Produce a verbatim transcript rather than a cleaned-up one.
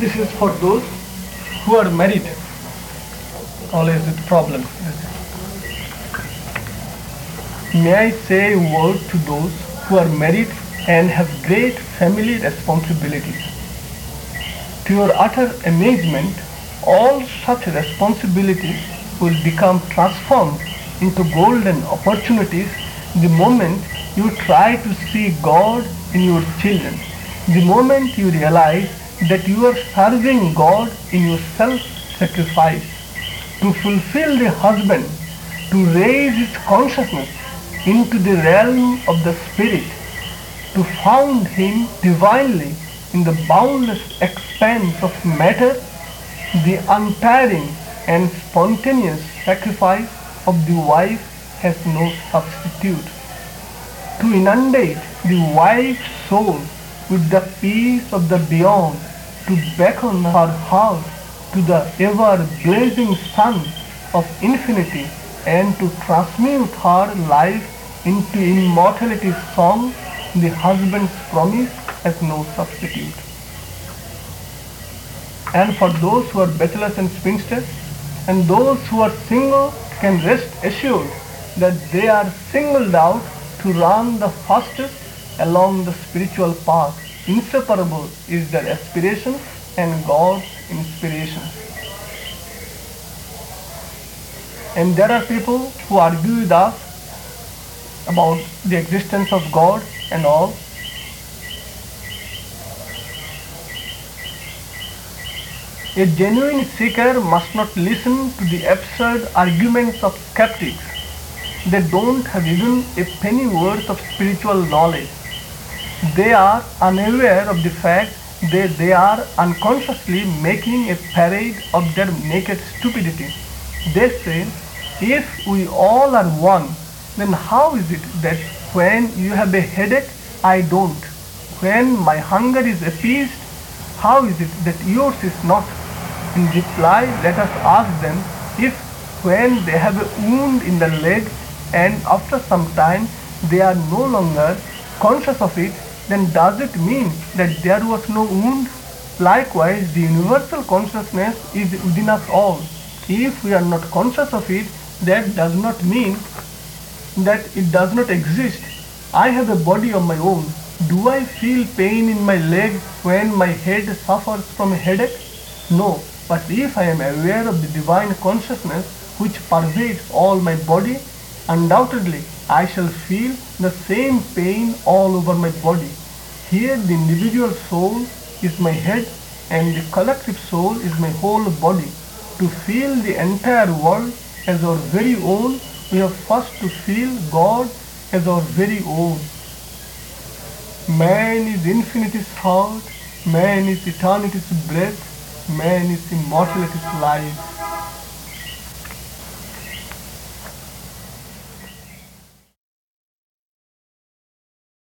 This is for those who are married. Always with problems. May I say a word to those who are married and have great family responsibilities. To your utter amazement, all such responsibilities will become transformed into golden opportunities the moment you try to see God in your children, the moment you realize that you are serving God in your self-sacrifice, to fulfill the husband, to raise his consciousness into the realm of the Spirit, to found him divinely in the boundless expanse of matter, the untiring and spontaneous sacrifice of the wife has no substitute. To inundate the wife's soul with the peace of the beyond, to beckon her heart to the ever-blazing sun of infinity, and to transmute her life into immortality's song, the husband's promise has no substitute. And for those who are bachelors and spinsters, and those who are single can rest assured that they are singled out to run the fastest along the spiritual path. Inseparable is their aspiration and God's inspiration. And there are people who argue with us about the existence of God and all. A genuine seeker must not listen to the absurd arguments of skeptics. They don't have even a penny worth of spiritual knowledge. They are unaware of the fact that they are unconsciously making a parade of their naked stupidity. They say, if we all are one, then how is it that when you have a headache, I don't? When my hunger is appeased, how is it that yours is not? In reply, let us ask them if when they have a wound in the leg and after some time they are no longer conscious of it, then does it mean that there was no wound? Likewise, the universal consciousness is within us all. If we are not conscious of it, that does not mean that it does not exist. I have a body of my own. Do I feel pain in my leg when my head suffers from a headache? No. But if I am aware of the divine consciousness which pervades all my body, undoubtedly I shall feel the same pain all over my body. Here the individual soul is my head and the collective soul is my whole body. To feel the entire world as our very own, we have first to feel God as our very own. Man is infinity's heart, man is eternity's breath, man is immortality's life.